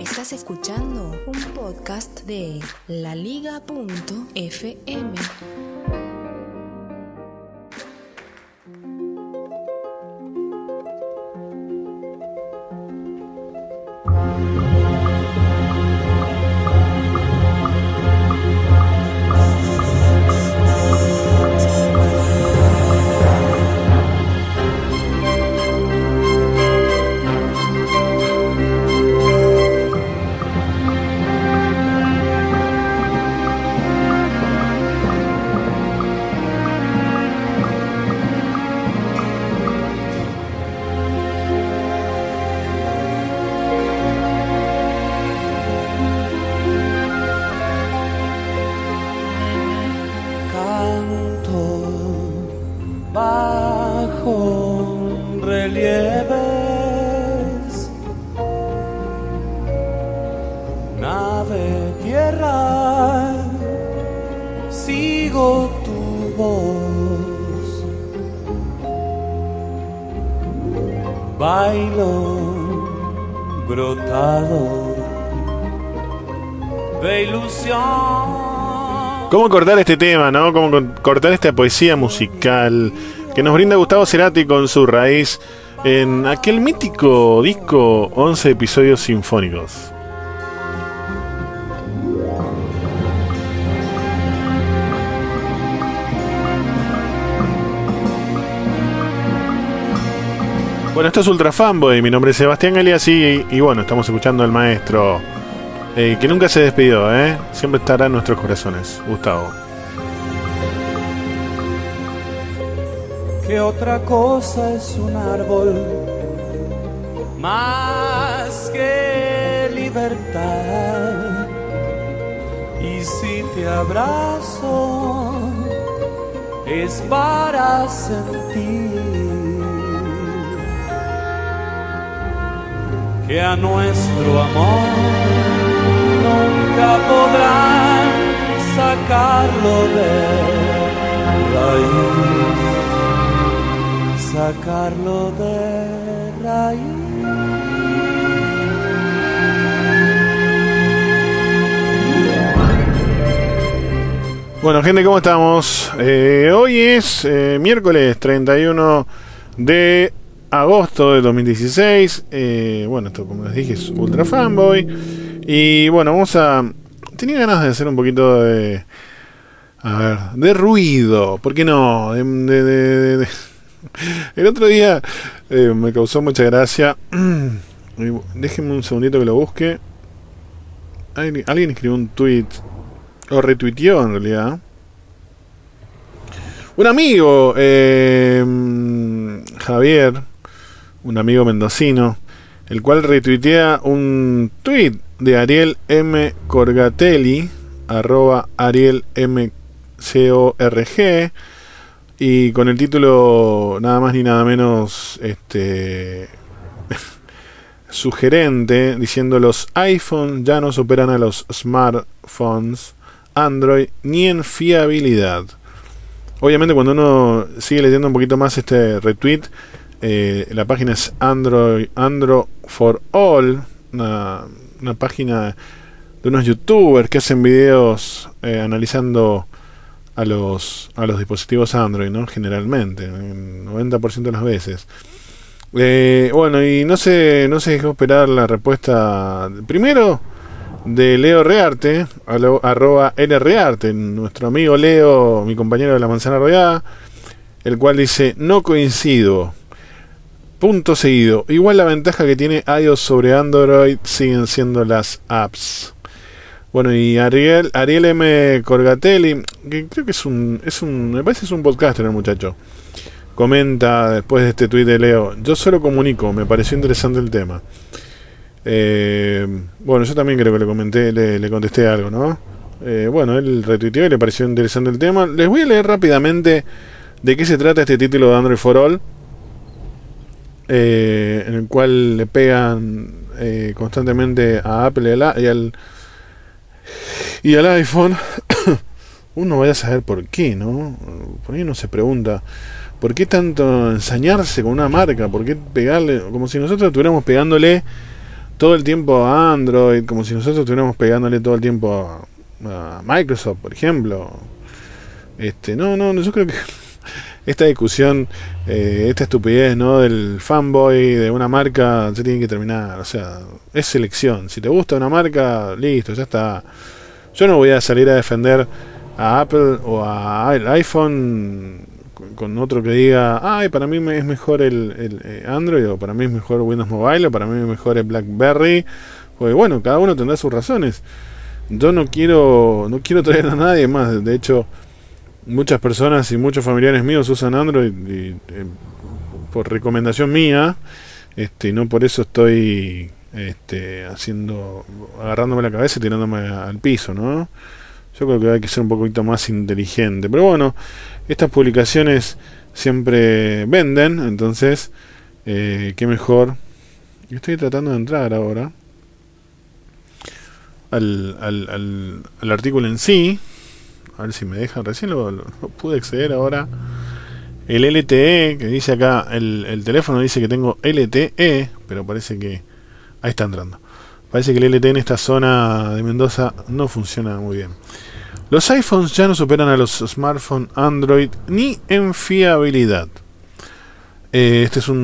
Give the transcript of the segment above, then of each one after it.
Estás escuchando un podcast de laliga.fm. ¿Cómo cortar este tema, no? ¿Cómo cortar esta poesía musical que nos brinda Gustavo Cerati con su raíz en aquel mítico disco 11 episodios sinfónicos? Bueno, esto es Ultra Fanboy, mi nombre es Sebastián Galeas y bueno, estamos escuchando al maestro que nunca se despidió, siempre estará en nuestros corazones, Gustavo. ¿Qué otra cosa es un árbol más que libertad? Y si te abrazo es para sentir que a nuestro amor nunca podrán sacarlo de raíz, sacarlo de raíz. Bueno, gente, ¿cómo estamos? Hoy es miércoles 31 de agosto de 2016. Bueno, esto, como les dije, es Ultra Fanboy. Y bueno, tenía ganas de hacer un poquito de ruido. ¿Por qué no? El otro día me causó mucha gracia. Déjenme un segundito que lo busque. Alguien escribió un tweet, o retuiteó en realidad. Un amigo, Javier, un amigo mendocino, el cual retuitea un tweet de Ariel M. Corgatelli, @ArielMCorg, y con el título nada más ni nada menos sugerente, diciendo: los iPhone ya no superan a los smartphones Android ni en fiabilidad. Obviamente, cuando uno sigue leyendo un poquito más este retweet, la página es Android for All, una página de unos youtubers que hacen videos analizando a los dispositivos Android, ¿no? Generalmente, el 90% de las veces. Bueno, y no se dejó esperar la respuesta primero de Leo Rearte, @LRearte, nuestro amigo Leo, mi compañero de la manzana rodeada, el cual dice: no coincido. Punto seguido. Igual la ventaja que tiene iOS sobre Android siguen siendo las apps. Bueno, y Ariel M. Corgatelli, que creo que me parece que es un podcaster el muchacho, comenta después de este tuit de Leo: yo solo comunico, me pareció interesante el tema. Bueno, yo también creo que le contesté algo, ¿no? Bueno, él retuiteó y le pareció interesante el tema. Les voy a leer rápidamente de qué se trata este título de Android for All, en el cual le pegan constantemente a Apple y al iPhone. Uno vaya a saber por qué, ¿no? Por ahí uno se pregunta: ¿por qué tanto ensañarse con una marca? ¿Por qué pegarle? Como si nosotros estuviéramos pegándole todo el tiempo a Android, como si nosotros estuviéramos pegándole todo el tiempo a Microsoft, por ejemplo. No, yo creo que esta discusión, esta estupidez, ¿no?, del fanboy de una marca se tiene que terminar. O sea, es selección. Si te gusta una marca, listo, ya está. Yo no voy a salir a defender a Apple o al iPhone con otro que diga, ay, para mí es mejor el Android, o para mí es mejor Windows Mobile, o para mí es mejor el BlackBerry. Pues bueno, cada uno tendrá sus razones. Yo no quiero traer a nadie más. De hecho, muchas personas y muchos familiares míos usan Android por recomendación mía, no por eso estoy agarrándome la cabeza y tirándome al piso, ¿no? Yo creo que hay que ser un poquito más inteligente. Pero bueno, estas publicaciones siempre venden, entonces, qué mejor. Estoy tratando de entrar ahora al artículo en sí. A ver si me dejan. Recién lo pude acceder ahora. El LTE, que dice acá, el teléfono dice que tengo LTE, pero parece que... Ahí está entrando. Parece que el LTE en esta zona de Mendoza no funciona muy bien. Los iPhones ya no superan a los smartphones Android ni en fiabilidad. Este es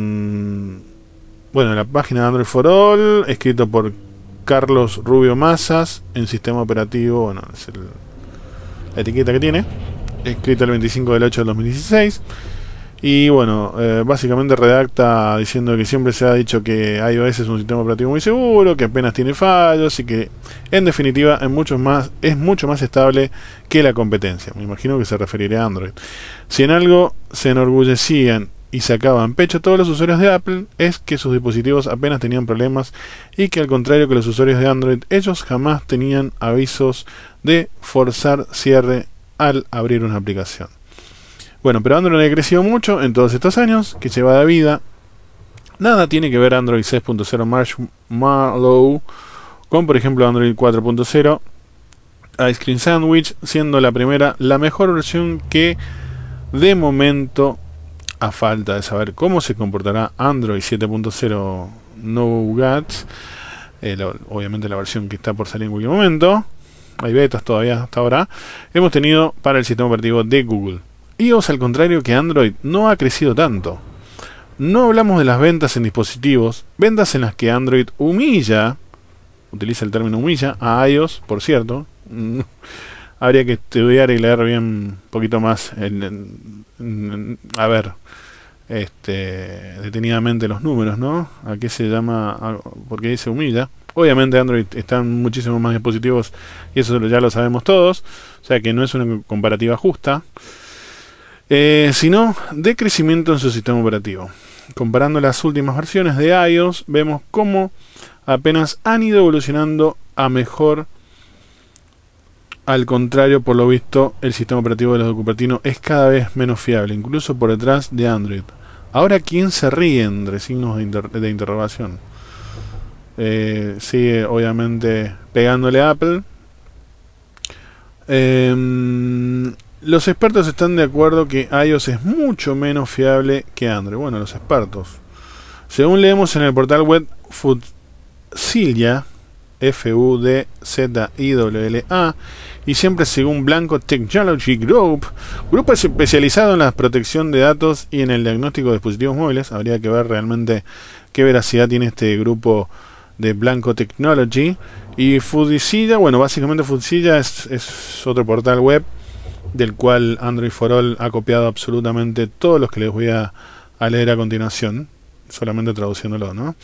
la página de Android for All, escrito por Carlos Rubio Mazas, en sistema operativo, bueno, es la etiqueta que tiene, escrito el 25 del 8 del 2016. Y bueno, básicamente redacta diciendo que siempre se ha dicho que iOS es un sistema operativo muy seguro, que apenas tiene fallos y que en definitiva es mucho más estable que la competencia. Me imagino que se referirá a Android. Si en algo se enorgullecían y sacaban pecho todos los usuarios de Apple, es que sus dispositivos apenas tenían problemas, y que al contrario que los usuarios de Android, ellos jamás tenían avisos de forzar cierre al abrir una aplicación. Bueno, pero Android ha crecido mucho en todos estos años que lleva de vida. Nada tiene que ver Android 6.0 Marshmallow con, por ejemplo, Android 4.0 Ice Cream Sandwich, siendo la primera la mejor versión que, de momento, a falta de saber cómo se comportará Android 7.0 Nougat, obviamente la versión que está por salir en cualquier momento, hay betas todavía hasta ahora, hemos tenido para el sistema operativo de Google. iOS, al contrario que Android, no ha crecido tanto. No hablamos de las ventas en dispositivos, ventas en las que Android utiliza el término humilla, a iOS, por cierto. Habría que estudiar y leer bien un poquito más, detenidamente los números, ¿no? ¿A qué se llama? ¿Por qué dice humilla? Obviamente Android está en muchísimos más dispositivos y eso ya lo sabemos todos, o sea que no es una comparativa justa. Sino de crecimiento en su sistema operativo. Comparando las últimas versiones de iOS, vemos cómo apenas han ido evolucionando a mejor. Al contrario, por lo visto, el sistema operativo de los de Cupertino es cada vez menos fiable, incluso por detrás de Android. Ahora, ¿quién se ríe? Entre signos de interrogación. Sigue, obviamente, pegándole a Apple. Los expertos están de acuerdo que iOS es mucho menos fiable que Android. Bueno, los expertos. Según leemos en el portal web Fudzilla, FUDZIWLA, y siempre según Blanco Technology Group, grupo especializado en la protección de datos y en el diagnóstico de dispositivos móviles. Habría que ver realmente qué veracidad tiene este grupo de Blanco Technology. Y Fudzilla, bueno, básicamente Fudzilla es otro portal web del cual Android for All ha copiado absolutamente todos los que les voy a leer a continuación, solamente traduciéndolo, ¿no?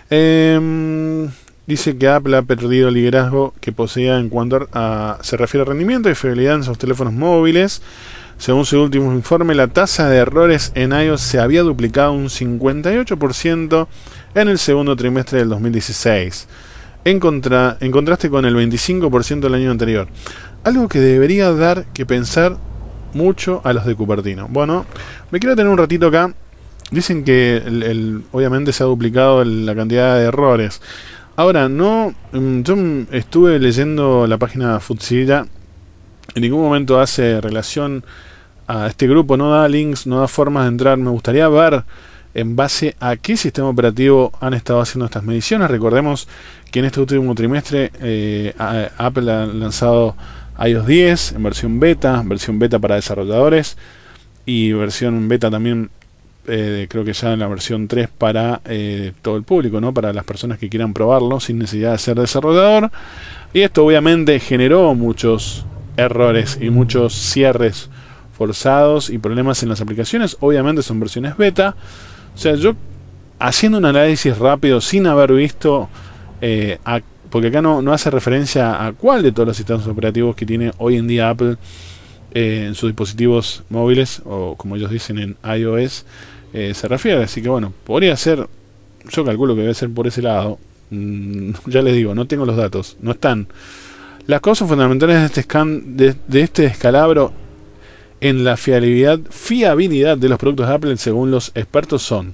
Dice que Apple ha perdido el liderazgo que poseía en cuanto se refiere a rendimiento y fiabilidad en sus teléfonos móviles. Según su último informe, la tasa de errores en iOS se había duplicado un 58% en el segundo trimestre del 2016, en contraste con el 25% del año anterior. Algo que debería dar que pensar mucho a los de Cupertino. Bueno, me quiero tener un ratito acá. Dicen que obviamente se ha duplicado la cantidad de errores. Ahora, yo estuve leyendo la página Fudzilla. En ningún momento hace relación a este grupo, no da links, no da formas de entrar. Me gustaría ver en base a qué sistema operativo han estado haciendo estas mediciones. Recordemos que en este último trimestre Apple ha lanzado iOS 10 en versión beta para desarrolladores, y versión beta también creo que ya en la versión 3 para todo el público, ¿no? Para las personas que quieran probarlo sin necesidad de ser desarrollador. Y esto obviamente generó muchos errores y muchos cierres forzados y problemas en las aplicaciones. Obviamente son versiones beta. O sea, yo haciendo un análisis rápido sin haber visto porque acá no hace referencia a cuál de todos los sistemas operativos que tiene hoy en día Apple en sus dispositivos móviles, o como ellos dicen en iOS, se refiere. Así que bueno, podría ser, yo calculo que debe ser por ese lado. Ya les digo, no tengo los datos, no están. Las causas fundamentales de este descalabro en la fiabilidad de los productos de Apple, según los expertos, son: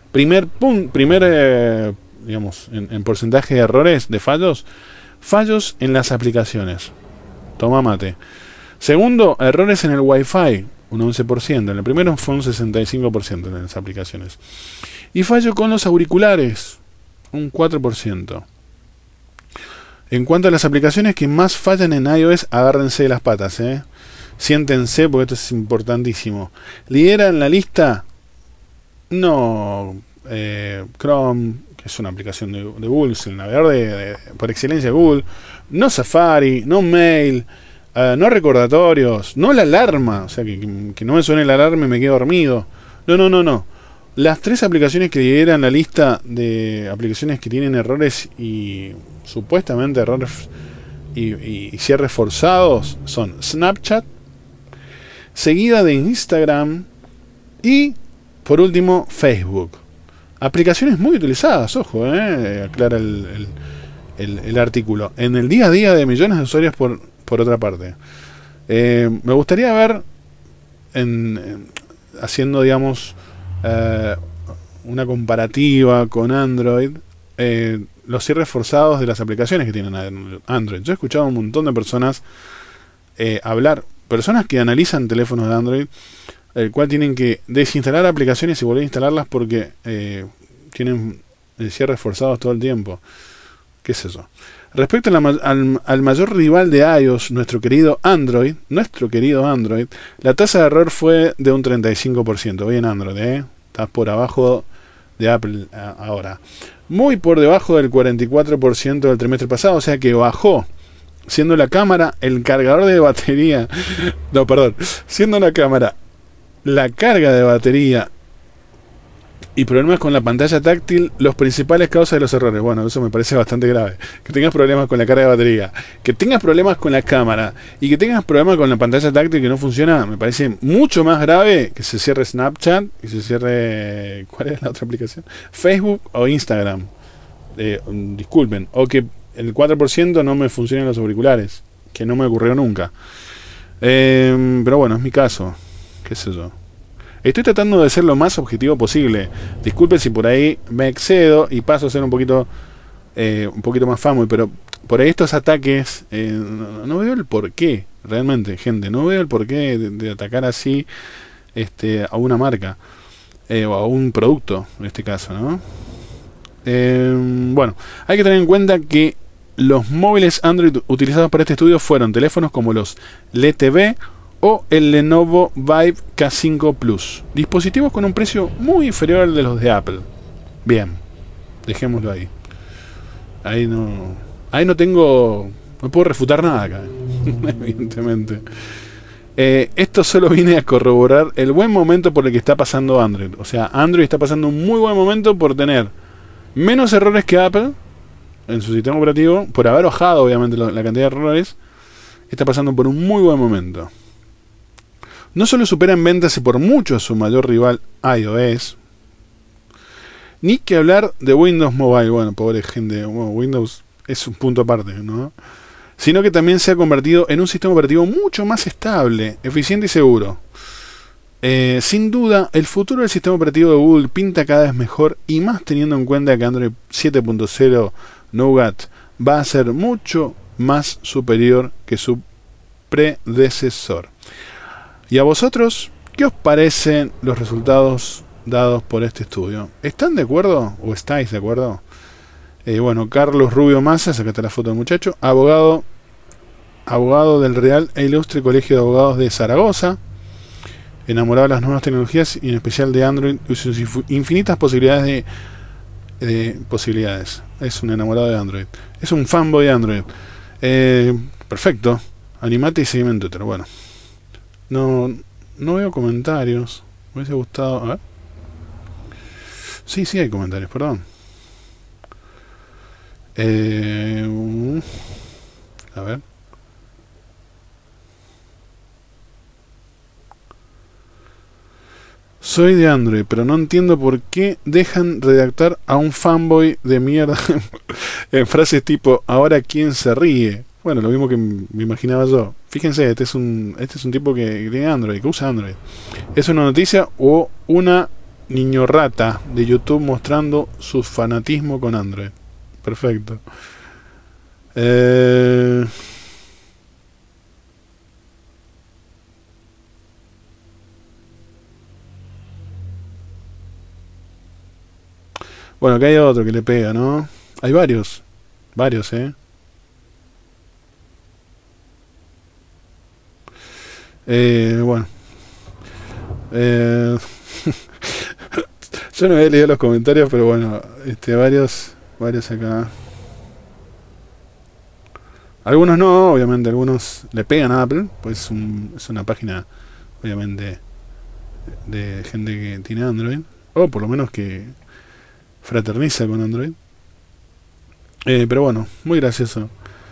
digamos, en porcentaje de errores, de fallos en las aplicaciones. Toma mate. Segundo, errores en el Wi-Fi, un 11%. En el primero fue un 65% en las aplicaciones. Y fallo con los auriculares, un 4%. En cuanto a las aplicaciones que más fallan en iOS, agárrense de las patas, siéntense, porque esto es importantísimo. ¿Lidera en la lista? No, Chrome, que es una aplicación de Google, es el navegador por excelencia de Google. No Safari, no Mail, no recordatorios, no la alarma, o sea, que no me suene la alarma y me quedo dormido. No. Las 3 aplicaciones que lideran la lista de aplicaciones que tienen errores y supuestamente errores y cierres forzados son Snapchat, seguida de Instagram y por último Facebook. Aplicaciones muy utilizadas, ojo, aclara el artículo, en el día a día de millones de usuarios por otra parte. Me gustaría ver haciendo, digamos, una comparativa con Android, los cierres forzados de las aplicaciones que tienen Android. Yo he escuchado a un montón de personas personas que analizan teléfonos de Android, el cual tienen que desinstalar aplicaciones y volver a instalarlas porque tienen cierres forzados todo el tiempo. ¿Qué es eso? Respecto al mayor rival de iOS, nuestro querido Android, la tasa de error fue de un 35%. Hoy en Android, está por abajo de Apple ahora. Muy por debajo del 44% del trimestre pasado, o sea que bajó. Siendo la cámara el cargador de batería. No, perdón. Siendo la cámara la carga de batería y problemas con la pantalla táctil los principales causas de los errores. Bueno, eso me parece bastante grave. Que tengas problemas con la carga de batería, que tengas problemas con la cámara y que tengas problemas con la pantalla táctil que no funciona, me parece mucho más grave que se cierre Snapchat y se cierre... ¿Cuál es la otra aplicación? Facebook o Instagram. Disculpen. O que el 4% no me funcionan los auriculares, que no me ocurrió nunca. Pero bueno, es mi caso. ¿Qué sé yo? Estoy tratando de ser lo más objetivo posible. Disculpen si por ahí me excedo y paso a ser un poquito más fanboy, pero por ahí estos ataques, no veo el porqué, realmente, gente. No veo el porqué de atacar así a una marca o a un producto, en este caso, ¿no? Bueno, hay que tener en cuenta que los móviles Android utilizados para este estudio fueron teléfonos como los LTV o el Lenovo Vibe K5 Plus, dispositivos con un precio muy inferior al de los de Apple. Bien, dejémoslo ahí. Ahí no puedo refutar nada acá, evidentemente. Esto solo viene a corroborar el buen momento por el que está pasando Android. O sea, Android está pasando un muy buen momento por tener menos errores que Apple en su sistema operativo, por haber bajado obviamente la cantidad de errores. Está pasando por un muy buen momento. No solo supera en ventas y por mucho a su mayor rival iOS, ni que hablar de Windows Mobile. Bueno, pobre gente, Windows es un punto aparte, ¿no? Sino que también se ha convertido en un sistema operativo mucho más estable, eficiente y seguro. Sin duda, el futuro del sistema operativo de Google pinta cada vez mejor, y más teniendo en cuenta que Android 7.0 Nougat va a ser mucho más superior que su predecesor. ¿Y a vosotros qué os parecen los resultados dados por este estudio. ¿Están de acuerdo o estáis de acuerdo? Bueno, Carlos Rubio Massa, sacate la foto del muchacho, abogado del Real e Ilustre Colegio de Abogados de Zaragoza, enamorado de las nuevas tecnologías y en especial de Android y sus infinitas posibilidades de posibilidades. Es un enamorado de Android. Es un fanboy de Android. Perfecto. Animate y seguime en Twitter. Bueno. No veo comentarios. Me hubiese gustado. A ver. Sí hay comentarios, perdón. A ver. Soy de Android, pero no entiendo por qué dejan redactar a un fanboy de mierda en frases tipo ¿ahora quién se ríe? Bueno, lo mismo que me imaginaba yo. Fíjense, este es un tipo que tiene Android, que usa Android. ¿Es una noticia o una niño rata de YouTube mostrando su fanatismo con Android? Perfecto. Bueno, acá hay otro que le pega, ¿no? Hay varios, bueno. Yo no había leído los comentarios, pero bueno, varios acá. Algunos no, obviamente, algunos le pegan a Apple, pues es una página, obviamente, de gente que tiene Android, o por lo menos que fraterniza con Android. Pero bueno, muy gracioso.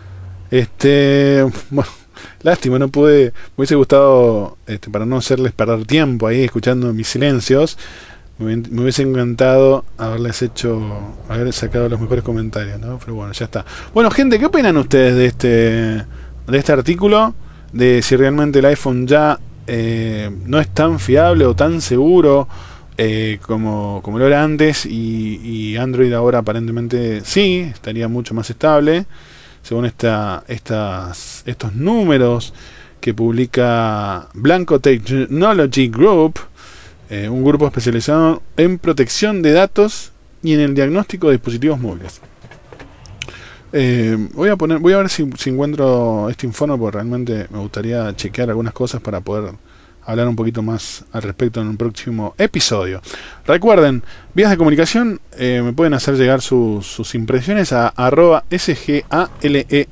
Bueno, lástima, no pude. Me hubiese gustado, para no hacerles perder tiempo ahí escuchando mis silencios, me hubiese encantado haber sacado los mejores comentarios, ¿no? Pero bueno, ya está. Bueno, gente, ¿qué opinan ustedes de este artículo? De si realmente el iPhone ya no es tan fiable o tan seguro como lo era antes, y Android ahora aparentemente sí, estaría mucho más estable, según estos números que publica Blanco Technology Group, un grupo especializado en protección de datos y en el diagnóstico de dispositivos móviles. Voy a ver si encuentro este informe, porque realmente me gustaría chequear algunas cosas para poder hablar un poquito más al respecto en un próximo episodio. Recuerden, vías de comunicación, me pueden hacer llegar sus impresiones a @sgalex